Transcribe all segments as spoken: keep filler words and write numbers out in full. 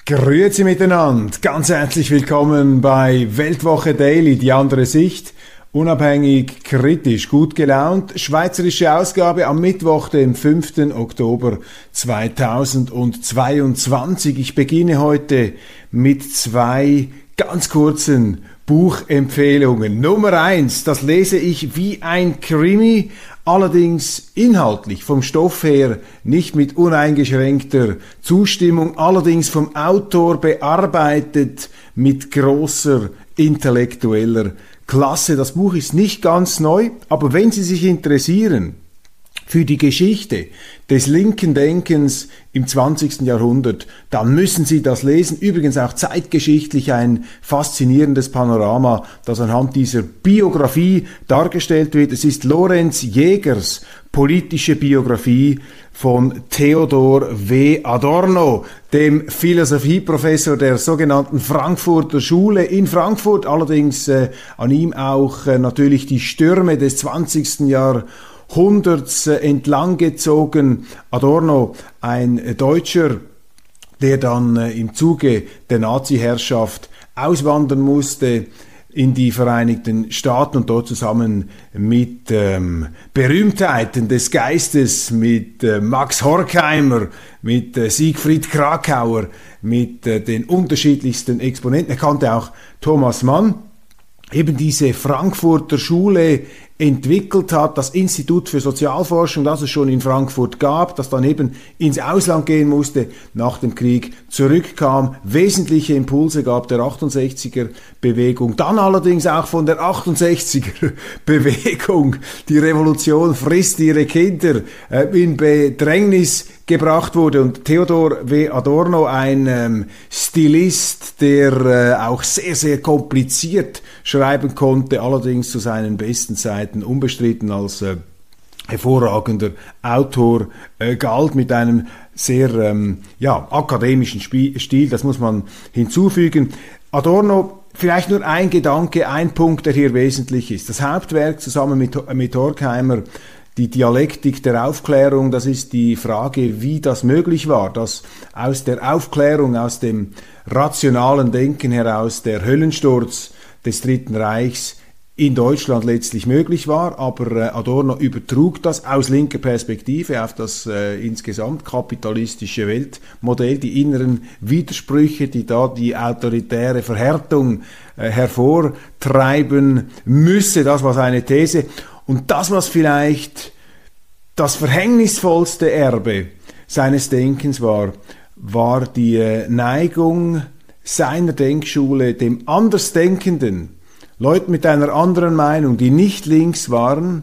Grüezi miteinander, ganz herzlich willkommen bei Weltwoche Daily, die andere Sicht, unabhängig, kritisch, gut gelaunt, schweizerische Ausgabe am Mittwoch, dem fünften Oktober zweitausendzweiundzwanzig. Ich beginne heute mit zwei ganz kurzen Buchempfehlungen. Nummer eins, das lese ich wie ein Krimi, allerdings inhaltlich vom Stoff her nicht mit uneingeschränkter Zustimmung, allerdings vom Autor bearbeitet mit großer intellektueller Klasse. Das Buch ist nicht ganz neu, aber wenn Sie sich interessieren für die Geschichte des linken Denkens im zwanzigsten Jahrhundert, dann müssen Sie das lesen. Übrigens auch zeitgeschichtlich ein faszinierendes Panorama, das anhand dieser Biografie dargestellt wird. Es ist Lorenz Jägers politische Biografie von Theodor W. Adorno, dem Philosophieprofessor der sogenannten Frankfurter Schule in Frankfurt, allerdings äh, an ihm auch äh, natürlich die Stürme des zwanzigsten Jahrhunderts Hunderts entlang gezogen. Adorno, ein Deutscher, der dann im Zuge der Nazi-Herrschaft auswandern musste in die Vereinigten Staaten und dort zusammen mit ähm, Berühmtheiten des Geistes, mit äh, Max Horkheimer, mit äh, Siegfried Krakauer, mit äh, den unterschiedlichsten Exponenten. Er kannte auch Thomas Mann, eben diese Frankfurter Schule entwickelt hat, das Institut für Sozialforschung, das es schon in Frankfurt gab, das dann eben ins Ausland gehen musste, nach dem Krieg zurückkam, wesentliche Impulse gab der achtundsechziger Bewegung, dann allerdings auch von der achtundsechziger Bewegung. Die Revolution frisst ihre Kinder, äh, in Bedrängnis gebracht wurde, und Theodor W. Adorno, ein ähm, Stilist, der äh, auch sehr, sehr kompliziert schreiben konnte, allerdings zu seinen besten Zeiten unbestritten als äh, hervorragender Autor äh, galt, mit einem sehr ähm, ja, akademischen Spie- Stil, das muss man hinzufügen. Adorno, vielleicht nur ein Gedanke, ein Punkt, der hier wesentlich ist. Das Hauptwerk zusammen mit, mit Horkheimer, die Dialektik der Aufklärung, das ist die Frage, wie das möglich war, dass aus der Aufklärung, aus dem rationalen Denken heraus der Höllensturz des Dritten Reichs in Deutschland letztlich möglich war, aber Adorno übertrug das aus linker Perspektive auf das äh, insgesamt kapitalistische Weltmodell, die inneren Widersprüche, die da die autoritäre Verhärtung äh, hervortreiben müsse, das war seine These. Und das, was vielleicht das verhängnisvollste Erbe seines Denkens war, war die Neigung seiner Denkschule, dem Andersdenkenden, Leuten mit einer anderen Meinung, die nicht links waren,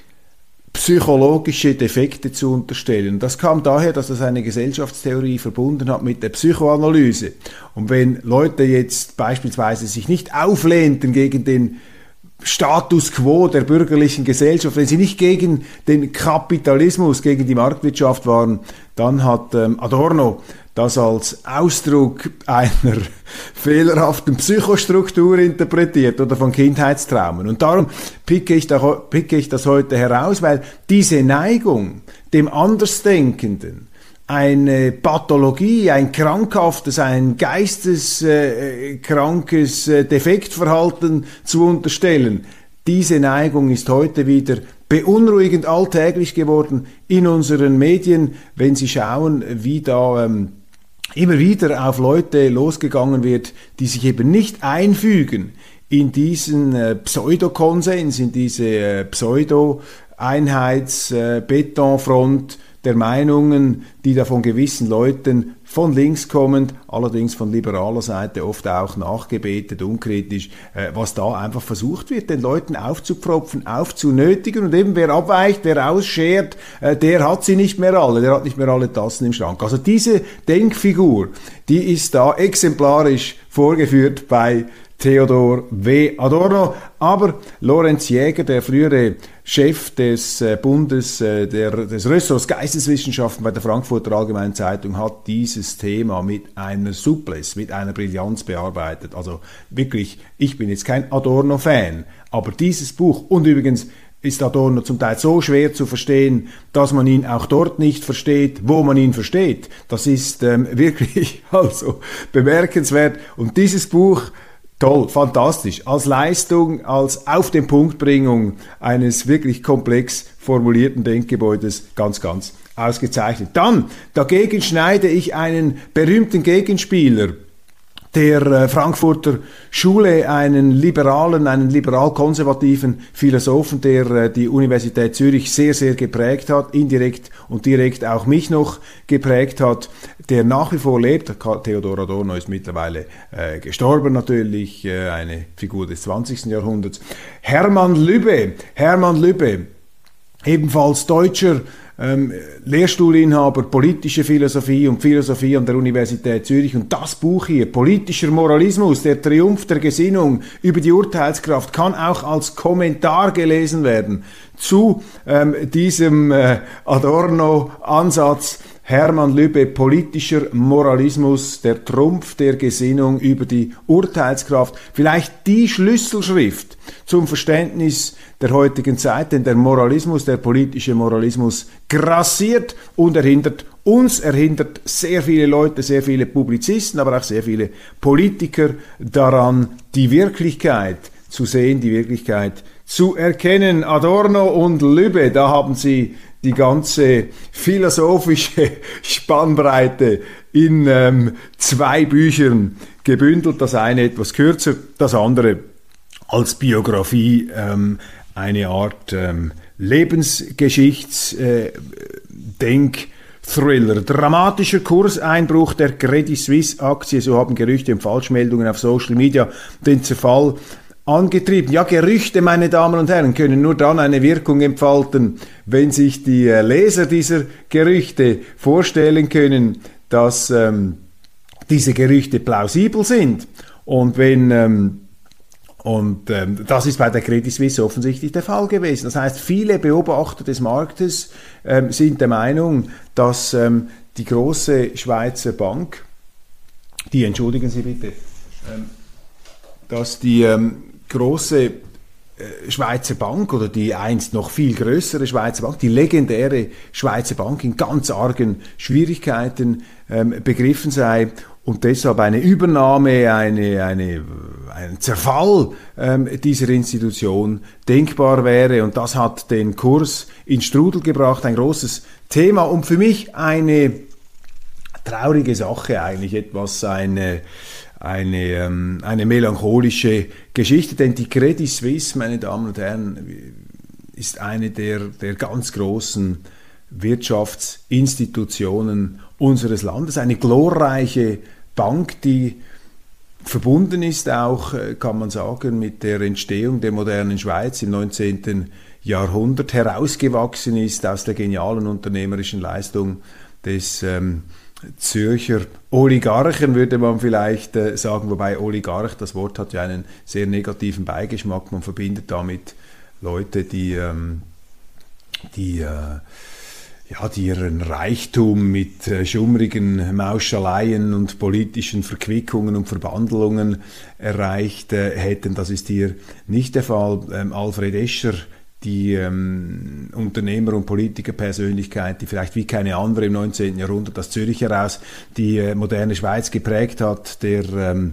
psychologische Defekte zu unterstellen. Das kam daher, dass er seine Gesellschaftstheorie verbunden hat mit der Psychoanalyse. Und wenn Leute jetzt beispielsweise sich nicht auflehnten gegen den Status quo der bürgerlichen Gesellschaft, wenn sie nicht gegen den Kapitalismus, gegen die Marktwirtschaft waren, dann hat ähm, Adorno das als Ausdruck einer fehlerhaften Psychostruktur interpretiert oder von Kindheitstraumen. Und darum picke ich, da, picke ich das heute heraus, weil diese Neigung dem Andersdenkenden, eine Pathologie, ein krankhaftes, ein geisteskrankes äh, Defektverhalten zu unterstellen. Diese Neigung ist heute wieder beunruhigend alltäglich geworden in unseren Medien, wenn Sie schauen, wie da ähm, immer wieder auf Leute losgegangen wird, die sich eben nicht einfügen in diesen äh, Pseudokonsens, in diese äh, Pseudo-Einheits-Betonfront, äh, der Meinungen, die da von gewissen Leuten von links kommend, allerdings von liberaler Seite oft auch nachgebetet, unkritisch, äh, was da einfach versucht wird, den Leuten aufzupfropfen, aufzunötigen, und eben wer abweicht, wer ausschert, äh, der hat sie nicht mehr alle, der hat nicht mehr alle Tassen im Schrank. Also diese Denkfigur, die ist da exemplarisch vorgeführt bei Theodor W. Adorno, aber Lorenz Jäger, der frühere Chef des äh, Bundes, äh, der, des Ressorts Geisteswissenschaften bei der Frankfurter Allgemeinen Zeitung, hat dieses Thema mit einer Souplesse, mit einer Brillanz bearbeitet. Also wirklich, ich bin jetzt kein Adorno-Fan, aber dieses Buch, und übrigens ist Adorno zum Teil so schwer zu verstehen, dass man ihn auch dort nicht versteht, wo man ihn versteht. Das ist ähm, wirklich also bemerkenswert. Und dieses Buch, toll, fantastisch, als Leistung, als Auf-den-Punkt-Bringung eines wirklich komplex formulierten Denkgebäudes ganz, ganz ausgezeichnet. Dann, dagegen schneide ich einen berühmten Gegenspieler der äh, Frankfurter Schule, einen liberalen, einen liberal-konservativen Philosophen, der äh, die Universität Zürich sehr, sehr geprägt hat, indirekt und direkt auch mich noch geprägt hat, der nach wie vor lebt. Theodor Adorno ist mittlerweile äh, gestorben natürlich, äh, eine Figur des zwanzigsten Jahrhunderts. Hermann Lübbe, Hermann Lübbe, ebenfalls Deutscher, Ähm, Lehrstuhlinhaber politische Philosophie und Philosophie an der Universität Zürich, und das Buch hier, Politischer Moralismus, der Triumph der Gesinnung über die Urteilskraft, kann auch als Kommentar gelesen werden zu ähm, diesem äh, Adorno-Ansatz. Hermann Lübbe, Politischer Moralismus, der Trumpf der Gesinnung über die Urteilskraft. Vielleicht die Schlüsselschrift zum Verständnis der heutigen Zeit, denn der Moralismus, der politische Moralismus grassiert und er hindert uns, er hindert sehr viele Leute, sehr viele Publizisten, aber auch sehr viele Politiker daran, die Wirklichkeit zu sehen, die Wirklichkeit zu erkennen. Adorno und Lübbe, da haben sie die ganze philosophische Spannbreite in ähm, zwei Büchern gebündelt. Das eine etwas kürzer, das andere als Biografie, ähm, eine Art ähm, Lebensgeschichts-Denk-Thriller. Äh, Dramatischer Kurseinbruch der Credit Suisse Aktie, so haben Gerüchte und Falschmeldungen auf Social Media den Zerfall angetrieben. Ja, Gerüchte, meine Damen und Herren, können nur dann eine Wirkung entfalten, wenn sich die äh, Leser dieser Gerüchte vorstellen können, dass ähm, diese Gerüchte plausibel sind. Und wenn ähm, und ähm, das ist bei der Credit Suisse offensichtlich der Fall gewesen. Das heißt, viele Beobachter des Marktes ähm, sind der Meinung, dass ähm, die große Schweizer Bank, die, entschuldigen Sie bitte, ähm, dass die ähm, große äh, Schweizer Bank oder die einst noch viel größere Schweizer Bank, die legendäre Schweizer Bank, in ganz argen Schwierigkeiten ähm, begriffen sei und deshalb eine Übernahme, eine, eine, ein Zerfall ähm, dieser Institution denkbar wäre, und das hat den Kurs in Strudel gebracht, ein großes Thema und für mich eine traurige Sache eigentlich, etwas eine Eine, ähm, eine melancholische Geschichte, denn die Credit Suisse, meine Damen und Herren, ist eine der, der ganz großen Wirtschaftsinstitutionen unseres Landes, eine glorreiche Bank, die verbunden ist auch, kann man sagen, mit der Entstehung der modernen Schweiz im neunzehnten Jahrhundert, herausgewachsen ist aus der genialen unternehmerischen Leistung des ähm, Zürcher Oligarchen, würde man vielleicht äh, sagen, wobei Oligarch, das Wort hat ja einen sehr negativen Beigeschmack, man verbindet damit Leute, die, ähm, die, äh, ja, die ihren Reichtum mit äh, schummrigen Mauschaleien und politischen Verquickungen und Verbandelungen erreicht äh, hätten. Das ist hier nicht der Fall. Ähm, Alfred Escher, die ähm, Unternehmer- und Politikerpersönlichkeit, die vielleicht wie keine andere im neunzehnten Jahrhundert aus Zürich heraus die äh, moderne Schweiz geprägt hat, der ähm,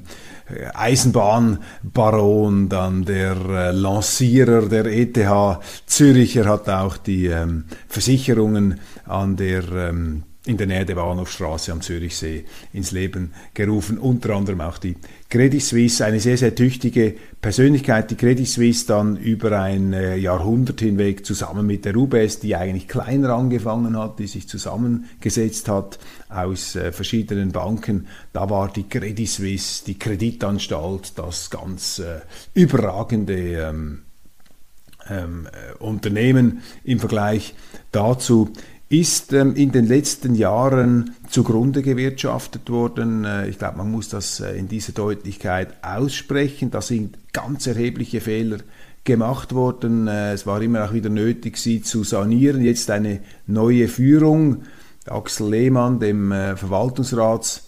Eisenbahnbaron, dann der äh, Lancierer der E T H Zürich, er hat auch die ähm, Versicherungen an der ähm, in der Nähe der Bahnhofstraße am Zürichsee ins Leben gerufen, unter anderem auch die Credit Suisse, eine sehr, sehr tüchtige Persönlichkeit, die Credit Suisse dann über ein äh, Jahrhundert hinweg zusammen mit der U B S, die eigentlich kleiner angefangen hat, die sich zusammengesetzt hat aus äh, verschiedenen Banken, da war die Credit Suisse, die Kreditanstalt, das ganz äh, überragende ähm, ähm, äh, Unternehmen im Vergleich dazu, ist ähm, in den letzten Jahren zugrunde gewirtschaftet worden. Äh, ich glaube, man muss das äh, in dieser Deutlichkeit aussprechen. Da sind ganz erhebliche Fehler gemacht worden. Äh, es war immer auch wieder nötig, sie zu sanieren. Jetzt eine neue Führung, Axel Lehmann, dem äh,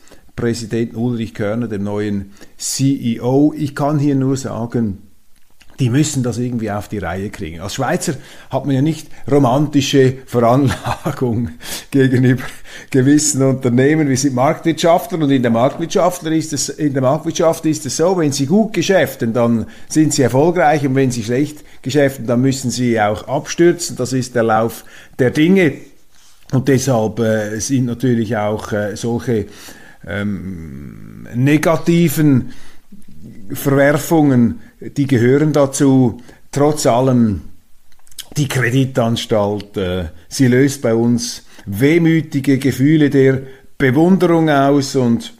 Verwaltungsratspräsidenten, Ulrich Körner, dem neuen C E O. Ich kann hier nur sagen, die müssen das irgendwie auf die Reihe kriegen. Als Schweizer hat man ja nicht romantische Veranlagung gegenüber gewissen Unternehmen. Wir sind Marktwirtschaftler und in der Marktwirtschaftler ist es, in der Marktwirtschaft ist es so, wenn sie gut geschäften, dann sind sie erfolgreich und wenn sie schlecht geschäften, dann müssen sie auch abstürzen. Das ist der Lauf der Dinge und deshalb äh, sind natürlich auch äh, solche ähm, negativen Verwerfungen, die gehören dazu. Trotz allem, die Kreditanstalt, äh, sie löst bei uns wehmütige Gefühle der Bewunderung aus und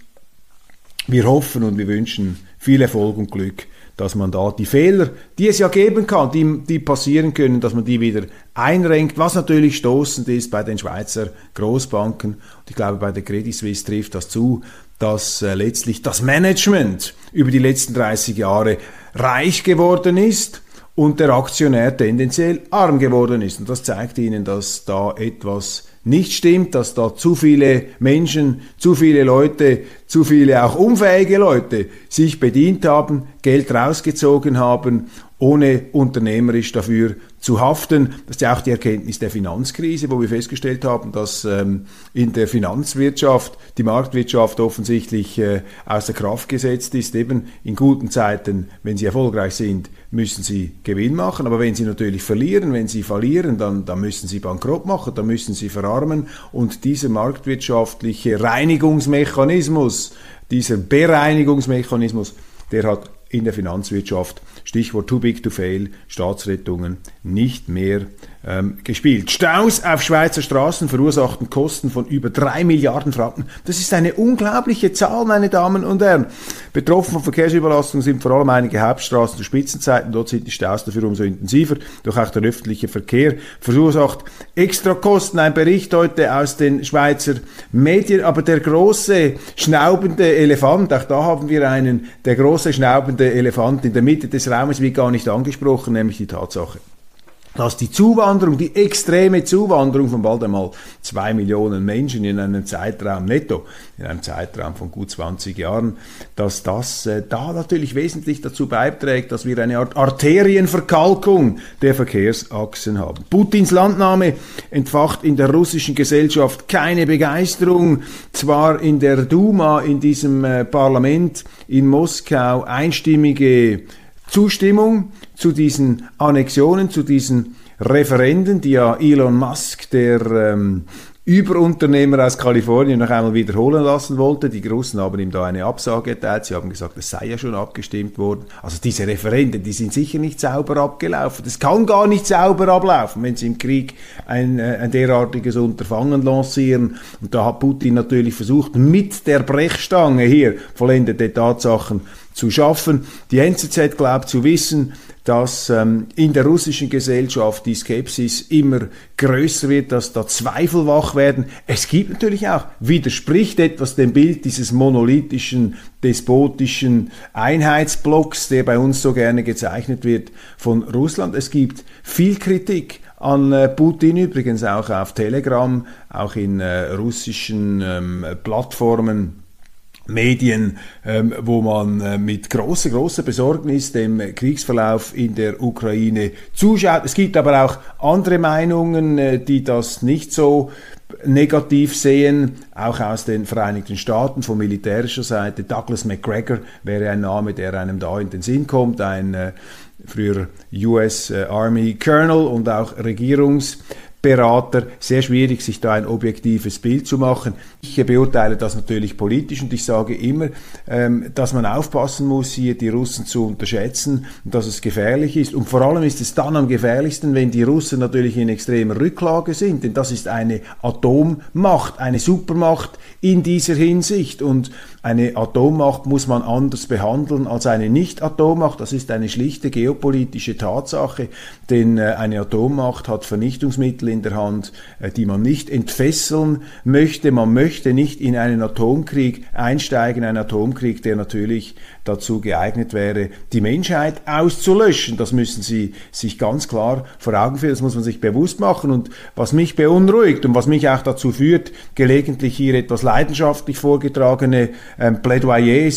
wir hoffen und wir wünschen viel Erfolg und Glück, dass man da die Fehler, die es ja geben kann, die, die passieren können, dass man die wieder einrenkt, was natürlich stoßend ist bei den Schweizer Großbanken. Und ich glaube, bei der Credit Suisse trifft das zu, dass äh, letztlich das Management über die letzten dreißig Jahre reich geworden ist und der Aktionär tendenziell arm geworden ist. Und das zeigt Ihnen, dass da etwas nicht stimmt, dass da zu viele Menschen, zu viele Leute, zu viele auch unfähige Leute sich bedient haben, Geld rausgezogen haben, ohne unternehmerisch dafür zu haften. Das ist ja auch die Erkenntnis der Finanzkrise, wo wir festgestellt haben, dass ähm, in der Finanzwirtschaft die Marktwirtschaft offensichtlich äh, außer Kraft gesetzt ist. Eben in guten Zeiten, wenn sie erfolgreich sind, müssen sie Gewinn machen. Aber wenn sie natürlich verlieren, wenn sie verlieren, dann, dann müssen sie bankrott machen, dann müssen sie verarmen. Und dieser marktwirtschaftliche Reinigungsmechanismus, dieser Bereinigungsmechanismus, der hat in der Finanzwirtschaft, Stichwort too big to fail, Staatsrettungen, nicht mehr ähm, gespielt. Staus auf Schweizer Straßen verursachten Kosten von über drei Milliarden Franken. Das ist eine unglaubliche Zahl, meine Damen und Herren. Betroffen von Verkehrsüberlastung sind vor allem einige Hauptstraßen zu Spitzenzeiten. Dort sind die Staus dafür umso intensiver. Doch auch der öffentliche Verkehr verursacht Extrakosten. Ein Bericht heute aus den Schweizer Medien. Aber der große, schnaubende Elefant, auch da haben wir einen, der große, schnaubende Elefant in der Mitte des Raumes wird gar nicht angesprochen, nämlich die Tatsache, dass die Zuwanderung, die extreme Zuwanderung von bald einmal zwei Millionen Menschen in einem Zeitraum netto, in einem Zeitraum von gut zwanzig Jahren, dass das äh, da natürlich wesentlich dazu beiträgt, dass wir eine Art Arterienverkalkung der Verkehrsachsen haben. Putins Landnahme entfacht in der russischen Gesellschaft keine Begeisterung. Zwar in der Duma, in diesem äh, Parlament in Moskau, einstimmige Zustimmung zu diesen Annexionen, zu diesen Referenden, die ja Elon Musk, der ähm, Überunternehmer aus Kalifornien, noch einmal wiederholen lassen wollte. Die Russen haben ihm da eine Absage erteilt. Sie haben gesagt, es sei ja schon abgestimmt worden. Also diese Referenden, die sind sicher nicht sauber abgelaufen. Das kann gar nicht sauber ablaufen, wenn sie im Krieg ein, ein derartiges Unterfangen lancieren. Und da hat Putin natürlich versucht, mit der Brechstange hier vollendete Tatsachen zu schaffen. Die N Z Z glaubt zu wissen, dass ähm, in der russischen Gesellschaft die Skepsis immer größer wird, dass da Zweifel wach werden. Es gibt natürlich auch, widerspricht etwas dem Bild dieses monolithischen, despotischen Einheitsblocks, der bei uns so gerne gezeichnet wird von Russland. Es gibt viel Kritik an äh, Putin, übrigens auch auf Telegram, auch in äh, russischen ähm, Plattformen, Medien, ähm, wo man äh, mit großer, großer Besorgnis dem Kriegsverlauf in der Ukraine zuschaut. Es gibt aber auch andere Meinungen, äh, die das nicht so negativ sehen, auch aus den Vereinigten Staaten von militärischer Seite. Douglas McGregor wäre ein Name, der einem da in den Sinn kommt, ein äh, früher U S Army Colonel und auch Regierungs Berater, sehr schwierig, sich da ein objektives Bild zu machen. Ich beurteile das natürlich politisch und ich sage immer, ähm, dass man aufpassen muss, hier die Russen zu unterschätzen und dass es gefährlich ist. Und vor allem ist es dann am gefährlichsten, wenn die Russen natürlich in extremer Rücklage sind, denn das ist eine Atommacht, eine Supermacht in dieser Hinsicht und eine Atommacht muss man anders behandeln als eine Nicht-Atommacht. Das ist eine schlichte geopolitische Tatsache, denn äh, eine Atommacht hat Vernichtungsmittel in der Hand, äh, die man nicht entfesseln möchte. Man möchte nicht in einen Atomkrieg einsteigen, einen Atomkrieg, der natürlich dazu geeignet wäre, die Menschheit auszulöschen. Das müssen Sie sich ganz klar vor Augen führen, das muss man sich bewusst machen. Und was mich beunruhigt und was mich auch dazu führt, gelegentlich hier etwas leidenschaftlich vorgetragene ähm, Plädoyers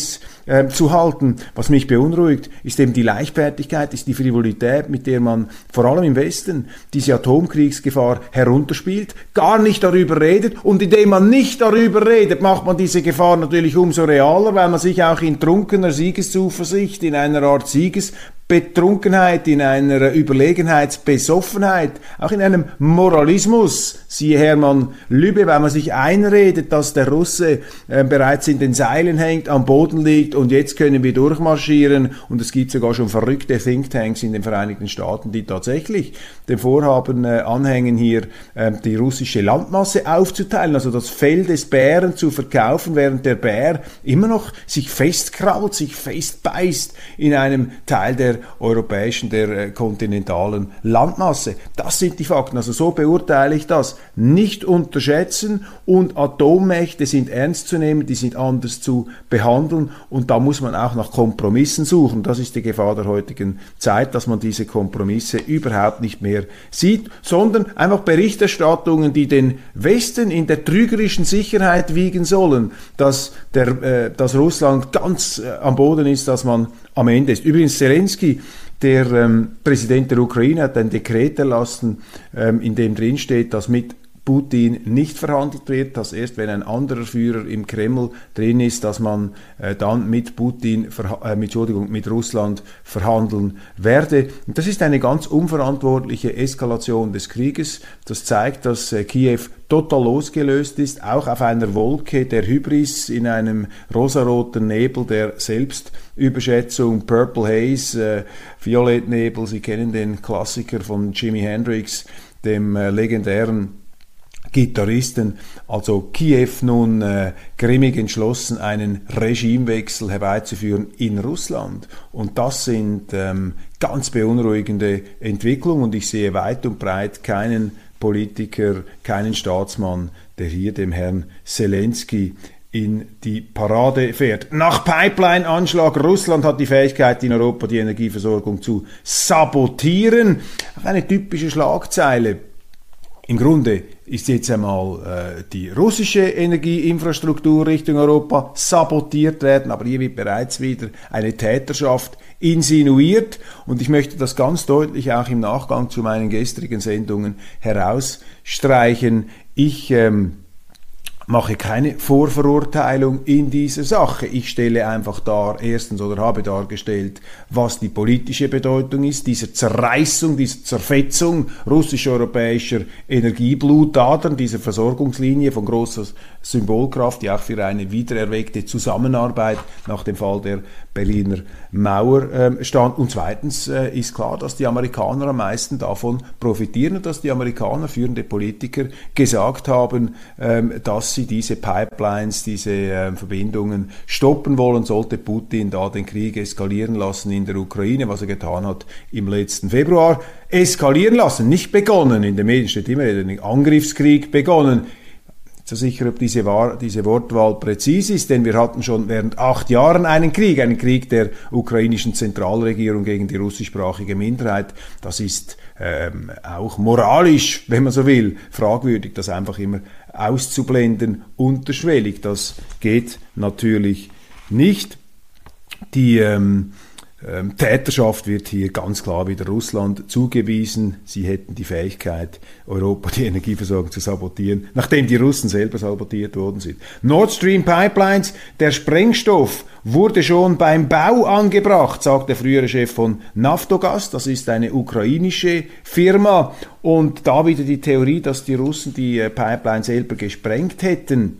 äh, zu halten. Was mich beunruhigt, ist eben die Leichtfertigkeit, ist die Frivolität, mit der man vor allem im Westen diese Atomkriegsgefahr herunterspielt, gar nicht darüber redet, und indem man nicht darüber redet, macht man diese Gefahr natürlich umso realer, weil man sich auch in trunkener Siegeszuversicht, in einer Art Siegesbetrunkenheit, in einer Überlegenheitsbesoffenheit, auch in einem Moralismus, siehe Hermann Lübbe, weil man sich einredet, dass der Russe äh, bereits in den Seilen hängt, am Boden liegt und jetzt können wir durchmarschieren, und es gibt sogar schon verrückte Thinktanks in den Vereinigten Staaten, die tatsächlich dem Vorhaben äh, anhängen, hier äh, die russische Landmasse aufzuteilen, also das Fell des Bären zu verkaufen, während der Bär immer noch sich festkraut, sich festbeißt in einem Teil der europäischen, der äh, kontinentalen Landmasse. Das sind die Fakten, also so beurteile ich das. Nicht unterschätzen, und Atommächte sind ernst zu nehmen, die sind anders zu behandeln, und da muss man auch nach Kompromissen suchen. Das ist die Gefahr der heutigen Zeit, dass man diese Kompromisse überhaupt nicht mehr sieht, sondern einfach Berichterstattungen, die den Westen in der trügerischen Sicherheit wiegen sollen, dass, der, äh, dass Russland ganz äh, am Boden ist, dass man am Ende ist. Übrigens, Zelensky, der ähm, Präsident der Ukraine, hat ein Dekret erlassen, ähm, in dem drin steht, dass mit Putin nicht verhandelt wird, dass erst wenn ein anderer Führer im Kreml drin ist, dass man äh, dann mit Putin, äh, mit, Entschuldigung, mit Russland verhandeln werde. Und das ist eine ganz unverantwortliche Eskalation des Krieges. Das zeigt, dass äh, Kiew total losgelöst ist, auch auf einer Wolke der Hybris, in einem rosaroten Nebel der Selbstüberschätzung, Purple Haze, äh, Violettnebel. Sie kennen den Klassiker von Jimi Hendrix, dem äh, legendären Gitarristen. Also Kiew nun äh, grimmig entschlossen, einen Regimewechsel herbeizuführen in Russland. Und das sind ähm, ganz beunruhigende Entwicklungen, und ich sehe weit und breit keinen Politiker, keinen Staatsmann, der hier dem Herrn Zelensky in die Parade fährt. Nach Pipeline-Anschlag, Russland hat die Fähigkeit, in Europa die Energieversorgung zu sabotieren. Eine typische Schlagzeile. Im Grunde ist jetzt einmal äh, die russische Energieinfrastruktur Richtung Europa sabotiert werden, aber hier wird bereits wieder eine Täterschaft insinuiert, und ich möchte das ganz deutlich auch im Nachgang zu meinen gestrigen Sendungen herausstreichen. Ich ähm, mache keine Vorverurteilung in dieser Sache. Ich stelle einfach dar, erstens, oder habe dargestellt, was die politische Bedeutung ist, dieser Zerreißung, dieser Zerfetzung russisch-europäischer Energieblutadern, dieser Versorgungslinie von großer Symbolkraft, die auch für eine wiedererweckte Zusammenarbeit nach dem Fall der Berliner Mauer äh, stand. Und zweitens äh, ist klar, dass die Amerikaner am meisten davon profitieren und dass die Amerikaner, führende Politiker, gesagt haben, ähm, dass sie diese Pipelines, diese äh, Verbindungen stoppen wollen, sollte Putin da den Krieg eskalieren lassen in der Ukraine, was er getan hat im letzten Februar. Eskalieren lassen, nicht begonnen. In den Medien steht immer, ein Angriffskrieg begonnen. So sicher, ob diese, Wahr, diese Wortwahl präzis ist, denn wir hatten schon während acht Jahren einen Krieg, einen Krieg der ukrainischen Zentralregierung gegen die russischsprachige Minderheit. Das ist ähm, auch moralisch, wenn man so will, fragwürdig, das einfach immer auszublenden, unterschwellig. Das geht natürlich nicht. Die ähm, ähm, Täterschaft wird hier ganz klar wieder Russland zugewiesen. Sie hätten die Fähigkeit, Europa die Energieversorgung zu sabotieren, nachdem die Russen selber sabotiert worden sind. Nord Stream Pipelines, der Sprengstoff wurde schon beim Bau angebracht, sagt der frühere Chef von Naftogaz. Das ist eine ukrainische Firma. Und da wieder die Theorie, dass die Russen die Pipeline selber gesprengt hätten.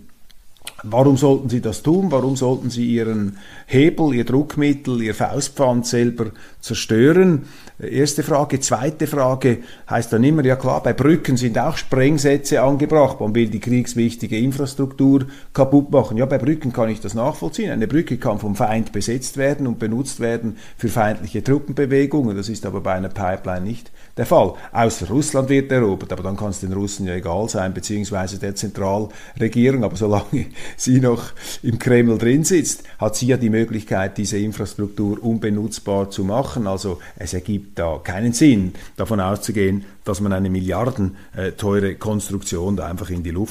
Warum sollten sie das tun? Warum sollten sie ihren Hebel, ihr Druckmittel, ihr Faustpfand selber zerstören? Erste Frage. Zweite Frage heißt dann immer, ja klar, bei Brücken sind auch Sprengsätze angebracht. Man will die kriegswichtige Infrastruktur kaputt machen. Ja, bei Brücken kann ich das nachvollziehen. Eine Brücke kann vom Feind besetzt werden und benutzt werden für feindliche Truppenbewegungen. Das ist aber bei einer Pipeline nicht der Fall. Außer Russland wird erobert, aber dann kann es den Russen ja egal sein, beziehungsweise der Zentralregierung. Aber solange sie noch im Kreml drin sitzt, hat sie ja die Möglichkeit, diese Infrastruktur unbenutzbar zu machen. Also es ergibt da keinen Sinn, davon auszugehen, dass man eine milliardenteure Konstruktion da einfach in die Luft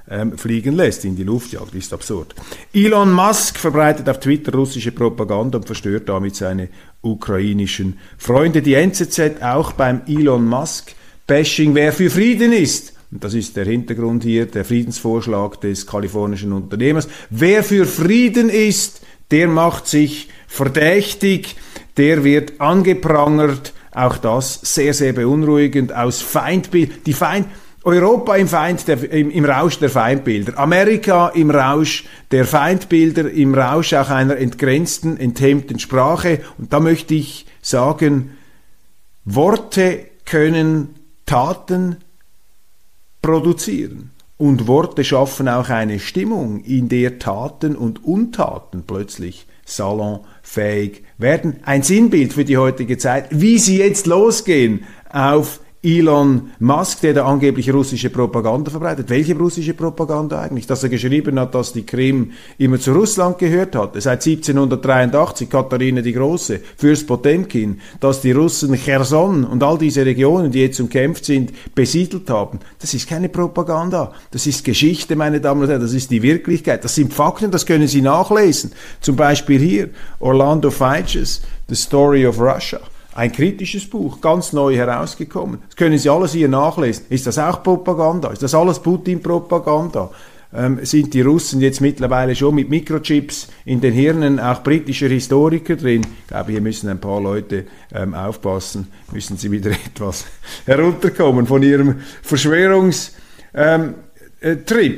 ähm, fliegen lässt, in die Luft jagt, ist absurd. Elon Musk verbreitet auf Twitter russische Propaganda und verstört damit seine ukrainischen Freunde. Die N Z Z auch beim Elon Musk-Bashing, wer für Frieden ist. Und das ist der Hintergrund hier, der Friedensvorschlag des kalifornischen Unternehmers. Wer für Frieden ist, der macht sich verdächtig, der wird angeprangert. Auch das sehr, sehr beunruhigend aus Feindbild. Die Feind, Europa im, Feind der, im, im Rausch der Feindbilder. Amerika im Rausch der Feindbilder, im Rausch auch einer entgrenzten, enthemmten Sprache. Und da möchte ich sagen, Worte können Taten produzieren. Und Worte schaffen auch eine Stimmung, in der Taten und Untaten plötzlich salonfähig werden. Ein Sinnbild für die heutige Zeit, wie sie jetzt losgehen auf Elon Musk, der da angeblich russische Propaganda verbreitet. Welche russische Propaganda eigentlich? Dass er geschrieben hat, dass die Krim immer zu Russland gehört hatte. Seit siebzehnhundertdreiundachtzig, Katharina die Große, Fürst Potemkin, dass die Russen Cherson und all diese Regionen, die jetzt umkämpft sind, besiedelt haben. Das ist keine Propaganda. Das ist Geschichte, meine Damen und Herren. Das ist die Wirklichkeit. Das sind Fakten, das können Sie nachlesen. Zum Beispiel hier, Orlando Figes, The Story of Russia. Ein kritisches Buch, ganz neu herausgekommen. Das können Sie alles hier nachlesen. Ist das auch Propaganda? Ist das alles Putin-Propaganda? Ähm, sind die Russen jetzt mittlerweile schon mit Mikrochips in den Hirnen auch britischer Historiker drin? Ich glaube, hier müssen ein paar Leute ähm, aufpassen, müssen sie wieder etwas herunterkommen von ihrem Verschwörungstrip. Ähm, äh,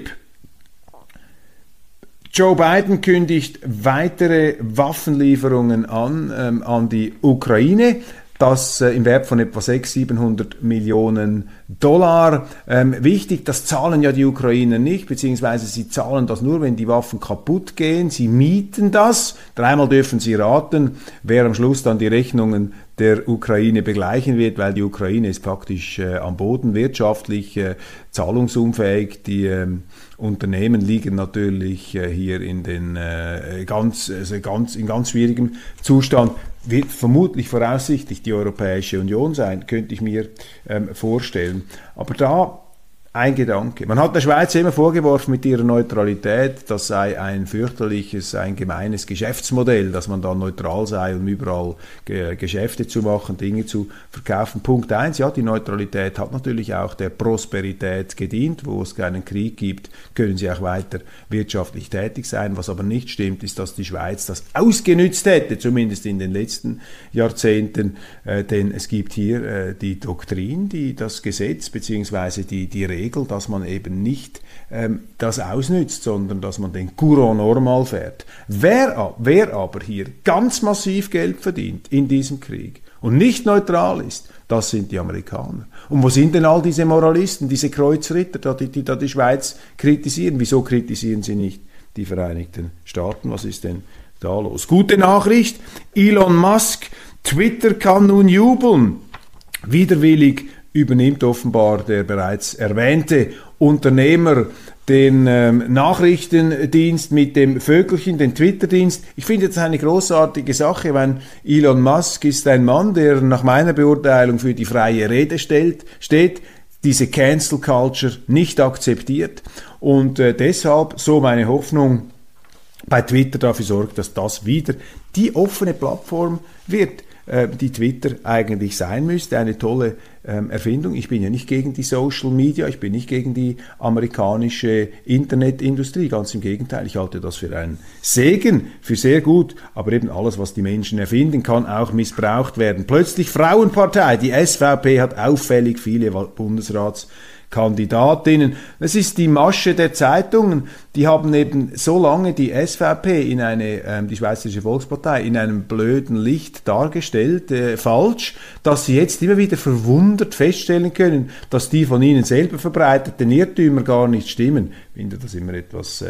Joe Biden kündigt weitere Waffenlieferungen an, ähm, an die Ukraine. Das äh, im Wert von etwa sechshundert, siebenhundert Millionen Dollar. Ähm, wichtig, das zahlen ja die Ukrainer nicht, beziehungsweise sie zahlen das nur, wenn die Waffen kaputt gehen. Sie mieten das. Dreimal dürfen sie raten, wer am Schluss dann die Rechnungen der Ukraine begleichen wird, weil die Ukraine ist praktisch äh, am Boden wirtschaftlich äh, zahlungsunfähig. Die ähm, Unternehmen liegen natürlich äh, hier in den äh, ganz, also ganz, in ganz schwierigem Zustand. Wird vermutlich voraussichtlich die Europäische Union sein, könnte ich mir ähm, vorstellen. Aber da ein Gedanke. Man hat der Schweiz immer vorgeworfen mit ihrer Neutralität, das sei ein fürchterliches, ein gemeines Geschäftsmodell, dass man da neutral sei, um überall Ge- Geschäfte zu machen, Dinge zu verkaufen. Punkt eins, ja, die Neutralität hat natürlich auch der Prosperität gedient. Wo es keinen Krieg gibt, können sie auch weiter wirtschaftlich tätig sein. Was aber nicht stimmt, ist, dass die Schweiz das ausgenützt hätte, zumindest in den letzten Jahrzehnten, äh, denn es gibt hier äh, die Doktrin, die das Gesetz bzw. die, die Regeln, dass man eben nicht ähm, das ausnützt, sondern dass man den Courant normal fährt. Wer, wer aber hier ganz massiv Geld verdient in diesem Krieg und nicht neutral ist, das sind die Amerikaner. Und wo sind denn all diese Moralisten, diese Kreuzritter, die, die da die Schweiz kritisieren? Wieso kritisieren sie nicht die Vereinigten Staaten? Was ist denn da los? Gute Nachricht, Elon Musk, Twitter kann nun jubeln. Widerwillig übernimmt offenbar der bereits erwähnte Unternehmer den ähm, Nachrichtendienst mit dem Vögelchen, den Twitter-Dienst. Ich finde das eine großartige Sache, weil Elon Musk ist ein Mann, der nach meiner Beurteilung für die freie Rede stellt, steht, diese Cancel Culture nicht akzeptiert und äh, deshalb, so meine Hoffnung, bei Twitter dafür sorgt, dass das wieder die offene Plattform wird, die Twitter eigentlich sein müsste. Eine tolle ähm, Erfindung. Ich bin ja nicht gegen die Social Media, ich bin nicht gegen die amerikanische Internetindustrie, ganz im Gegenteil, ich halte das für einen Segen, für sehr gut, aber eben alles, was die Menschen erfinden, kann auch missbraucht werden. Plötzlich Frauenpartei, die S V P hat auffällig viele Bundesrats Kandidatinnen. Das ist die Masche der Zeitungen. Die haben eben so lange die S V P in eine, ähm, die Schweizerische Volkspartei, in einem blöden Licht dargestellt, äh, falsch, dass sie jetzt immer wieder verwundert feststellen können, dass die von ihnen selber verbreiteten Irrtümer gar nicht stimmen. Ich finde das immer etwas äh,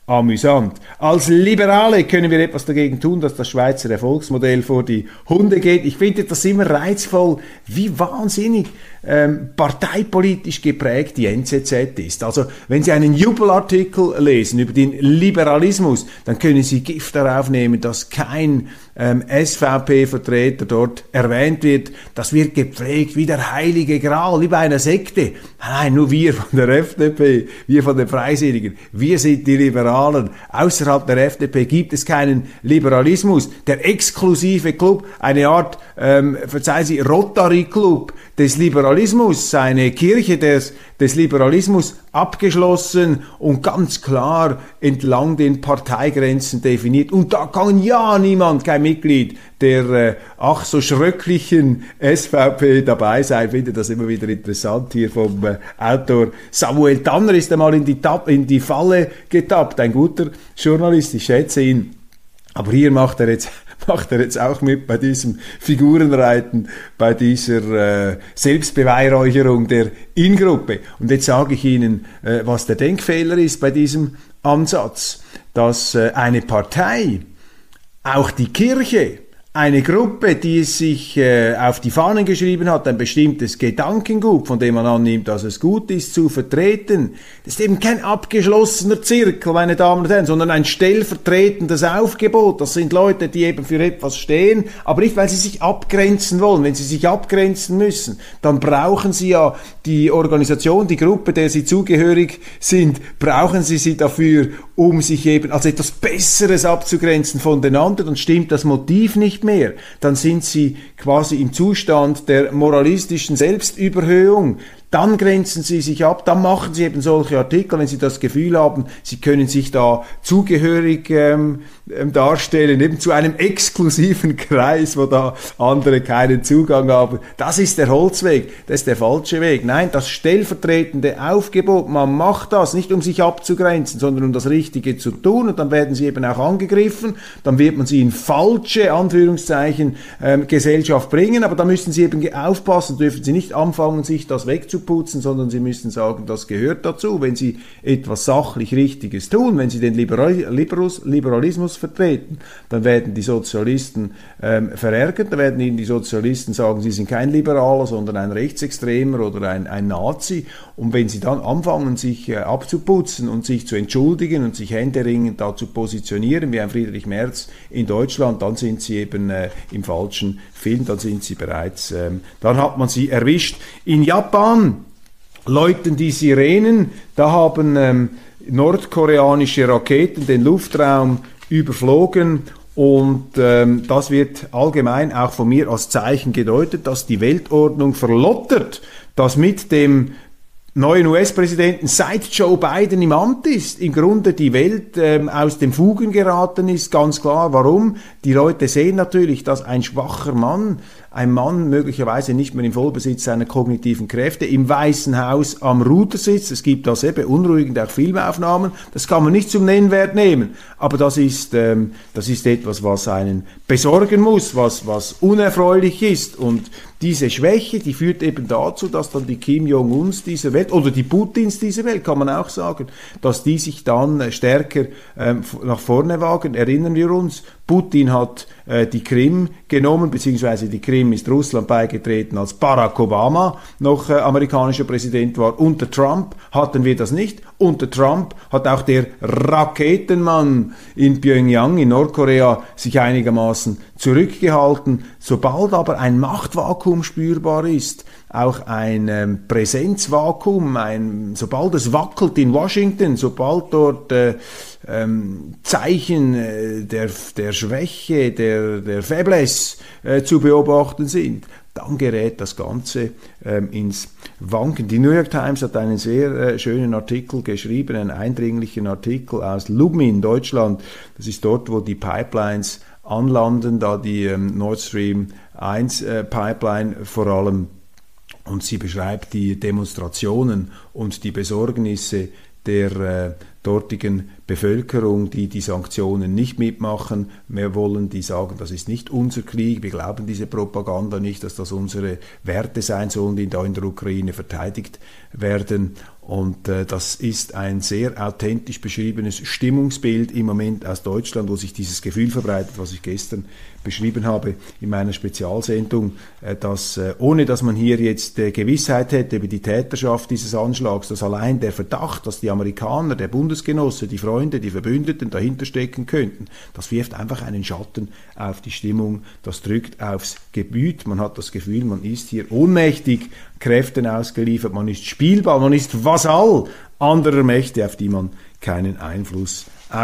amüsant. Als Liberale können wir etwas dagegen tun, dass das Schweizer Erfolgsmodell vor die Hunde geht. Ich finde das immer reizvoll, wie wahnsinnig ähm, parteipolitisch geprägt die N Z Z ist. Also wenn Sie einen Jubelartikel lesen über den Liberalismus, dann können Sie Gift darauf nehmen, dass kein ähm, S V P-Vertreter dort erwähnt wird. Das wird gepflegt wie der heilige Gral, wie bei einer Sekte. Nein, nur wir von der F D P, wir von den Freisinnigen, wir sind die Liberalen. Außerhalb der F D P gibt es keinen Liberalismus. Der exklusive Club, eine Art, ähm, verzeihen Sie, Rotary-Club des Liberalismus, eine Kirche des, des Liberalismus, abgeschlossen und ganz klar entlang den Parteigrenzen definiert. Und da kann ja niemand, kein Mitglied der äh, ach so schröcklichen S V P dabei sein. Ich finde das immer wieder interessant hier vom äh, Autor Samuel Tanner ist einmal in die, Tab in die Falle getappt. Ein guter Journalist, ich schätze ihn. Aber hier macht er jetzt macht er jetzt auch mit bei diesem Figurenreiten, bei dieser äh, Selbstbeweihräucherung der In-Gruppe. Und jetzt sage ich Ihnen, äh, was der Denkfehler ist bei diesem Ansatz, dass äh, eine Partei, auch die Kirche, eine Gruppe, die es sich äh, auf die Fahnen geschrieben hat, ein bestimmtes Gedankengut, von dem man annimmt, dass es gut ist, zu vertreten. Das ist eben kein abgeschlossener Zirkel, meine Damen und Herren, sondern ein stellvertretendes Aufgebot. Das sind Leute, die eben für etwas stehen, aber nicht, weil sie sich abgrenzen wollen. Wenn sie sich abgrenzen müssen, dann brauchen sie ja die Organisation, die Gruppe, der sie zugehörig sind, brauchen sie sie dafür, um sich eben als etwas Besseres abzugrenzen von den anderen. Dann stimmt das Motiv nicht mehr, dann sind sie quasi im Zustand der moralistischen Selbstüberhöhung. Dann grenzen sie sich ab, dann machen sie eben solche Artikel, wenn sie das Gefühl haben, sie können sich da zugehörig ähm, darstellen, eben zu einem exklusiven Kreis, wo da andere keinen Zugang haben. Das ist der Holzweg, das ist der falsche Weg. Nein, das stellvertretende Aufgebot, man macht das nicht, um sich abzugrenzen, sondern um das Richtige zu tun, und dann werden sie eben auch angegriffen, dann wird man sie in falsche, Anführungszeichen, ähm, Gesellschaft bringen, aber da müssen sie eben aufpassen, dürfen sie nicht anfangen, sich das wegzuputzen, sondern sie müssen sagen, das gehört dazu. Wenn sie etwas sachlich Richtiges tun, wenn sie den Liberal- Liberus- Liberalismus vertreten, dann werden die Sozialisten ähm, verärgert, dann werden ihnen die Sozialisten sagen, sie sind kein Liberaler, sondern ein Rechtsextremer oder ein, ein Nazi. Und wenn sie dann anfangen, sich äh, abzuputzen und sich zu entschuldigen und sich händeringend da zu positionieren, wie ein Friedrich Merz in Deutschland, dann sind sie eben äh, im falschen Film, dann sind sie bereits, ähm, dann hat man sie erwischt. In Japan läuten die Sirenen, da haben ähm, nordkoreanische Raketen den Luftraum überflogen, und ähm, das wird allgemein auch von mir als Zeichen gedeutet, dass die Weltordnung verlottert, dass mit dem neuen U S-Präsidenten, seit Joe Biden im Amt ist, im Grunde die Welt ähm, aus den Fugen geraten ist, ganz klar. Warum? Die Leute sehen natürlich, dass ein schwacher Mann, ein Mann möglicherweise nicht mehr im Vollbesitz seiner kognitiven Kräfte, im Weißen Haus am Ruder sitzt. Es gibt da sehr beunruhigend auch Filmaufnahmen. Das kann man nicht zum Nennwert nehmen. Aber das ist, ähm, das ist etwas, was einen besorgen muss, was, was unerfreulich ist. Und diese Schwäche, die führt eben dazu, dass dann die Kim Jong-uns dieser Welt, oder die Putins dieser Welt, kann man auch sagen, dass die sich dann stärker ähm, nach vorne wagen. Erinnern wir uns, Putin hat äh, die Krim genommen, beziehungsweise die Krim ist Russland beigetreten, als Barack Obama noch äh, amerikanischer Präsident war. Unter Trump hatten wir das nicht. Unter Trump hat auch der Raketenmann in Pyongyang, in Nordkorea, sich einigermaßen zurückgehalten. Sobald aber ein Machtvakuum spürbar ist, auch ein ähm, Präsenzvakuum, ein, sobald es wackelt in Washington, sobald dort äh, ähm, Zeichen äh, der, der Schwäche, der, der Faiblesse äh, zu beobachten sind, dann gerät das Ganze ähm, ins Wanken. Die New York Times hat einen sehr äh, schönen Artikel geschrieben, einen eindringlichen Artikel aus Lubmin, Deutschland. Das ist dort, wo die Pipelines anlanden, da die ähm, Nord Stream eins äh, Pipeline vor allem. Und sie beschreibt die Demonstrationen und die Besorgnisse der äh, dortigen Bevölkerung, die die Sanktionen nicht mitmachen mehr wollen, die sagen, das ist nicht unser Krieg, wir glauben diese Propaganda nicht, dass das unsere Werte sein sollen, die da in der Ukraine verteidigt werden. Und äh, das ist ein sehr authentisch beschriebenes Stimmungsbild im Moment aus Deutschland, wo sich dieses Gefühl verbreitet, was ich gestern beschrieben habe in meiner Spezialsendung, äh, dass äh, ohne dass man hier jetzt äh, Gewissheit hätte über die Täterschaft dieses Anschlags, dass allein der Verdacht, dass die Amerikaner, der Bundesgenosse, die Freunde, die Verbündeten dahinter stecken könnten, das wirft einfach einen Schatten auf die Stimmung, das drückt aufs Gemüt. Man hat das Gefühl, man ist hier ohnmächtig Kräften ausgeliefert, man ist Spielball, man ist Vasall anderer Mächte, auf die man keinen Einfluss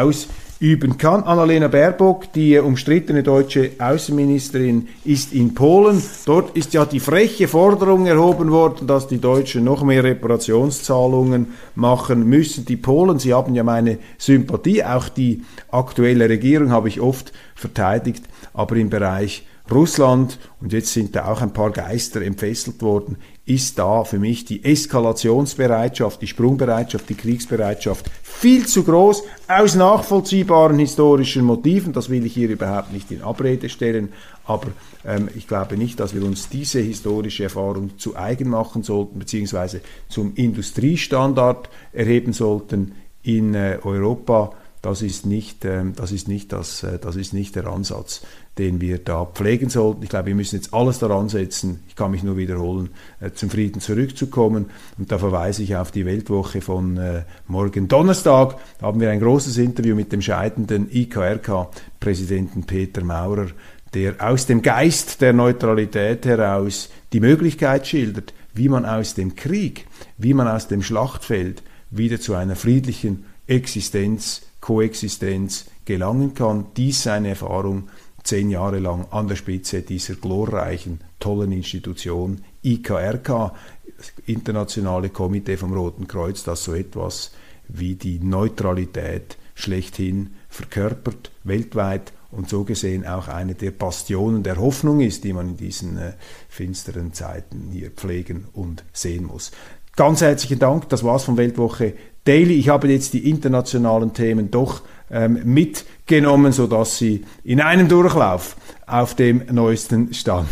ausüben kann. Annalena Baerbock, die umstrittene deutsche Außenministerin, ist in Polen. Dort ist ja die freche Forderung erhoben worden, dass die Deutschen noch mehr Reparationszahlungen machen müssen. Die Polen, sie haben ja meine Sympathie, auch die aktuelle Regierung habe ich oft verteidigt, aber im Bereich Russland, und jetzt sind da auch ein paar Geister entfesselt worden, ist da für mich die Eskalationsbereitschaft, die Sprungbereitschaft, die Kriegsbereitschaft viel zu groß, aus nachvollziehbaren historischen Motiven. Das will ich hier überhaupt nicht in Abrede stellen, aber ähm, ich glaube nicht, dass wir uns diese historische Erfahrung zu eigen machen sollten, beziehungsweise zum Industriestandard erheben sollten in äh, Europa. Das ist nicht, ähm, das ist nicht das, äh, das ist nicht der Ansatz, den wir da pflegen sollten. Ich glaube, wir müssen jetzt alles daran setzen, ich kann mich nur wiederholen, äh, zum Frieden zurückzukommen. Und da verweise ich auf die Weltwoche von äh, morgen Donnerstag. Da haben wir ein großes Interview mit dem scheidenden I K R K-Präsidenten Peter Maurer, der aus dem Geist der Neutralität heraus die Möglichkeit schildert, wie man aus dem Krieg, wie man aus dem Schlachtfeld wieder zu einer friedlichen Existenz, Koexistenz gelangen kann. Dies seine Erfahrung zehn Jahre lang an der Spitze dieser glorreichen, tollen Institution I K R K, das internationale Komitee vom Roten Kreuz, das so etwas wie die Neutralität schlechthin verkörpert, weltweit, und so gesehen auch eine der Bastionen der Hoffnung ist, die man in diesen äh, finsteren Zeiten hier pflegen und sehen muss. Ganz herzlichen Dank, das war's von Weltwoche Daily. Ich habe jetzt die internationalen Themen doch ähm, mitgenommen, sodass sie in einem Durchlauf auf dem neuesten Stand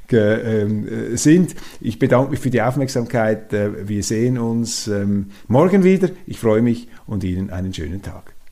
äh, sind. Ich bedanke mich für die Aufmerksamkeit. Wir sehen uns ähm, morgen wieder. Ich freue mich und Ihnen einen schönen Tag.